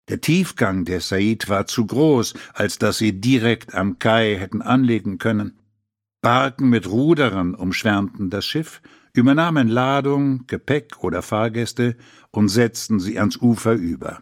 Der Tiefgang der Said war zu groß, als dass sie direkt am Kai hätten anlegen können. Barken mit Ruderern umschwärmten das Schiff, übernahmen Ladung, Gepäck oder Fahrgäste und setzten sie ans Ufer über.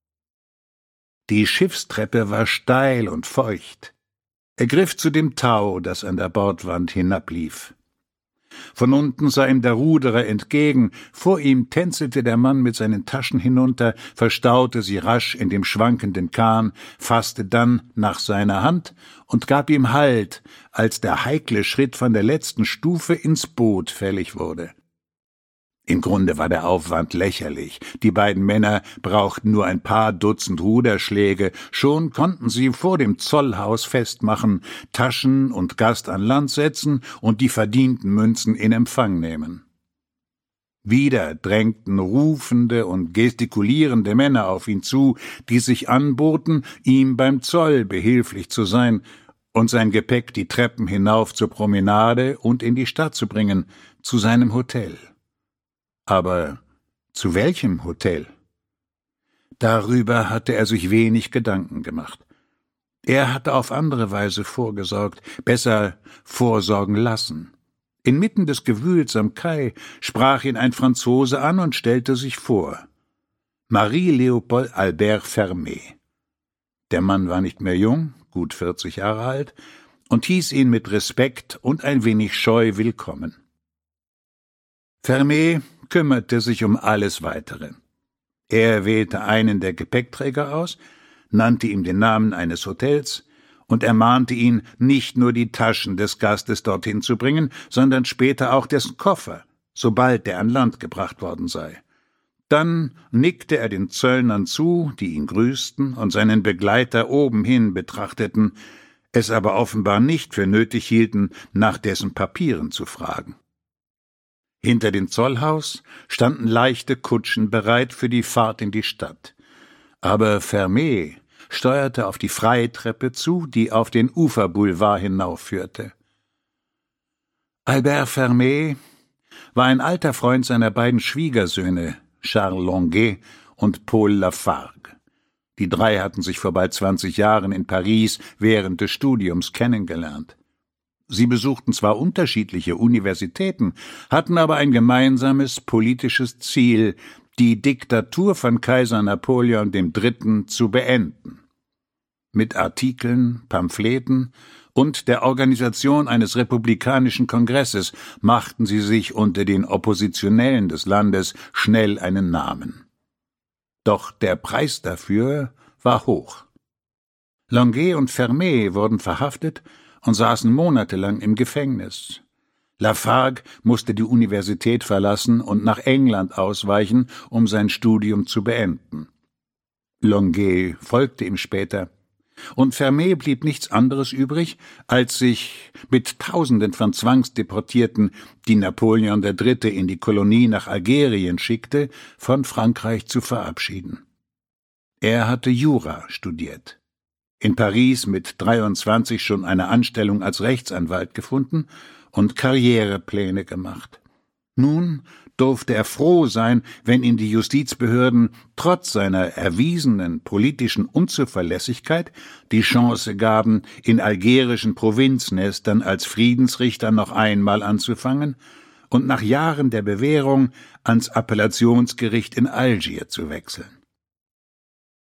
Die Schiffstreppe war steil und feucht. Er griff zu dem Tau, das an der Bordwand hinablief. Von unten sah ihm der Ruderer entgegen, vor ihm tänzelte der Mann mit seinen Taschen hinunter, verstaute sie rasch in dem schwankenden Kahn, fasste dann nach seiner Hand und gab ihm Halt, als der heikle Schritt von der letzten Stufe ins Boot fällig wurde. Im Grunde war der Aufwand lächerlich. Die beiden Männer brauchten nur ein paar Dutzend Ruderschläge, schon konnten sie vor dem Zollhaus festmachen, Taschen und Gast an Land setzen und die verdienten Münzen in Empfang nehmen. Wieder drängten rufende und gestikulierende Männer auf ihn zu, die sich anboten, ihm beim Zoll behilflich zu sein und sein Gepäck die Treppen hinauf zur Promenade und in die Stadt zu bringen, zu seinem Hotel. Aber zu welchem Hotel? Darüber hatte er sich wenig Gedanken gemacht. Er hatte auf andere Weise vorgesorgt, besser vorsorgen lassen. Inmitten des Gewühls am Kai sprach ihn ein Franzose an und stellte sich vor. Marie-Léopold Albert Fermé. Der Mann war nicht mehr jung, gut 40 Jahre alt, und hieß ihn mit Respekt und ein wenig Scheu willkommen. Fermé kümmerte sich um alles Weitere. Er wählte einen der Gepäckträger aus, nannte ihm den Namen eines Hotels und ermahnte ihn, nicht nur die Taschen des Gastes dorthin zu bringen, sondern später auch dessen Koffer, sobald er an Land gebracht worden sei. Dann nickte er den Zöllnern zu, die ihn grüßten und seinen Begleiter obenhin betrachteten, es aber offenbar nicht für nötig hielten, nach dessen Papieren zu fragen. Hinter dem Zollhaus standen leichte Kutschen bereit für die Fahrt in die Stadt. Aber Fermé steuerte auf die Freitreppe zu, die auf den Uferboulevard hinaufführte. Albert Fermé war ein alter Freund seiner beiden Schwiegersöhne, Charles Longuet und Paul Lafargue. Die drei hatten sich vor bald 20 Jahren in Paris während des Studiums kennengelernt. Sie besuchten zwar unterschiedliche Universitäten, hatten aber ein gemeinsames politisches Ziel, die Diktatur von Kaiser Napoleon III. Zu beenden. Mit Artikeln, Pamphleten und der Organisation eines republikanischen Kongresses machten sie sich unter den Oppositionellen des Landes schnell einen Namen. Doch der Preis dafür war hoch. Longuet und Fermé wurden verhaftet und saßen monatelang im Gefängnis. Lafargue musste die Universität verlassen und nach England ausweichen, um sein Studium zu beenden. Longuet folgte ihm später, und Fermé blieb nichts anderes übrig, als sich mit Tausenden von Zwangsdeportierten, die Napoleon III. In die Kolonie nach Algerien schickte, von Frankreich zu verabschieden. Er hatte Jura studiert, in Paris mit 23 schon eine Anstellung als Rechtsanwalt gefunden und Karrierepläne gemacht. Nun durfte er froh sein, wenn ihm die Justizbehörden trotz seiner erwiesenen politischen Unzuverlässigkeit die Chance gaben, in algerischen Provinznestern als Friedensrichter noch einmal anzufangen und nach Jahren der Bewährung ans Appellationsgericht in Algier zu wechseln.